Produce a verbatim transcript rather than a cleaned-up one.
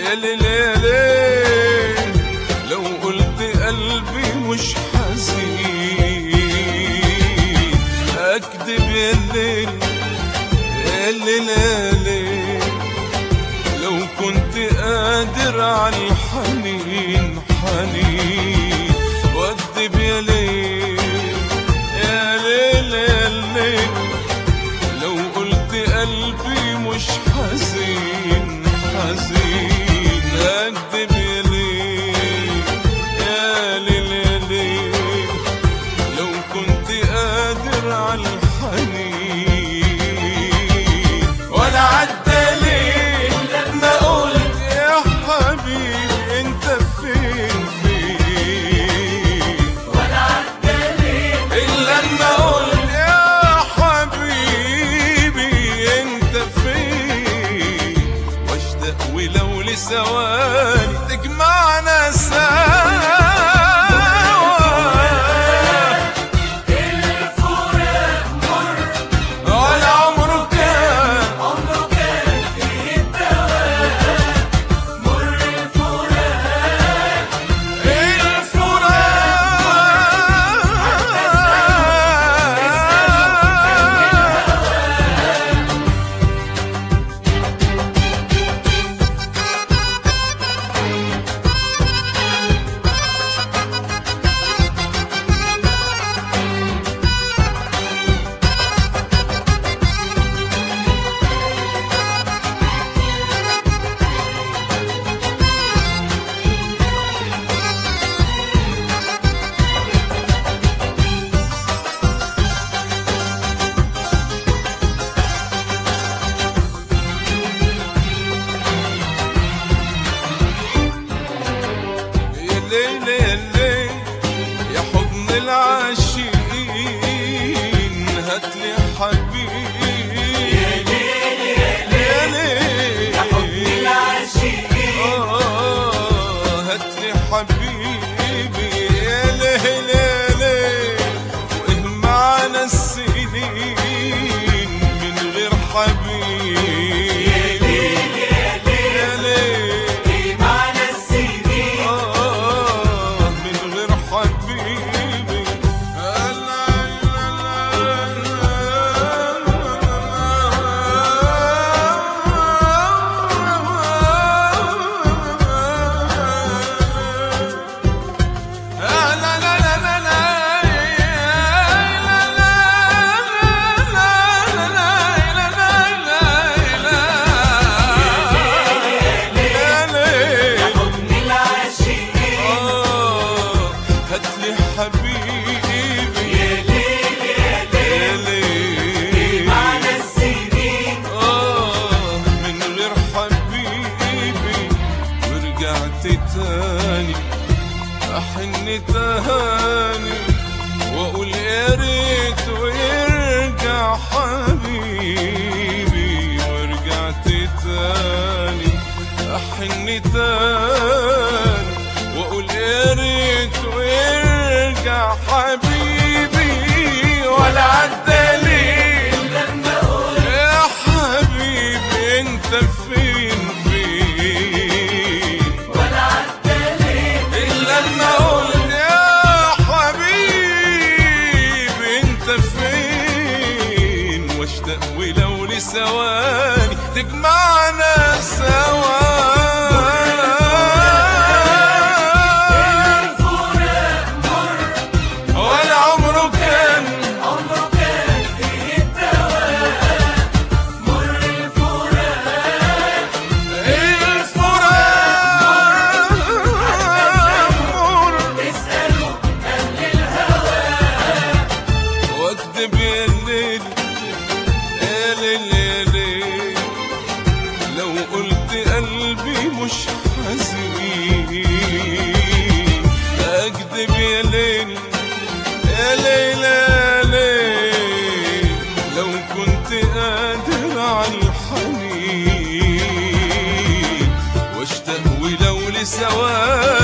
يا ليل يا ليل لو قلت قلبي مش حزين اكدب يا ليل يا ليل يا ليل لو كنت قادر على الحنين حنين واكدب يا ليل يا ليل يا ليل لو قلت قلبي مش حزين حزين اكدب يا ليل يا ليل يا ليل لو كنت قادر على الحنين ولا عدى ليل ما قلت يا حبيبي انت فين فين ولا عدى ليل الا ما قلت يا حبيبي انت فين واشتاق ولو لثواني تجمعنا سوا الفراق مر ولا عمره كان عمره كان فيه الدواء مر الفراق يا ليل يا ليل يا حضن العاشقين هاتلي حبيبي يا ليل يا ليل يا حضن العاشقين آه هاتلي حبيبي يا ليل يا ليل وإيه معنى السنين من غير حبيبي يا ليل يا ليل يا ليل ايه معنى السنين آه من غير حبيبي حضن العاشقين آه هاتلي حبيبي يا ليل يا ليل ايه معنى السنين آه من غير حبيبي ورجعت تاني أحن تهاني وأقول يا ريت ويرجع حبيبي ورجعت تاني أحن تاني وأقول يا ريت ويرجع حبيبي ولا عدى ليل لما اقول يا حبيبي انت فين فين ولا عدى ليل الا لما اقول يا حبيبي انت فين واشتاق ولو لثواني تجمعنا سوا الفراق مر ولا عمره كان عمره كان فيه الدواء مر الفراق الفراق مر اسألوا أهل الهوى واكدب يا ليل يا ليل يا ليل لو قلت قلبي مش حزين اكدب يا ليل يا ليل يا ليل لو كنت قادر على الحنين واشتاق ولو لثواني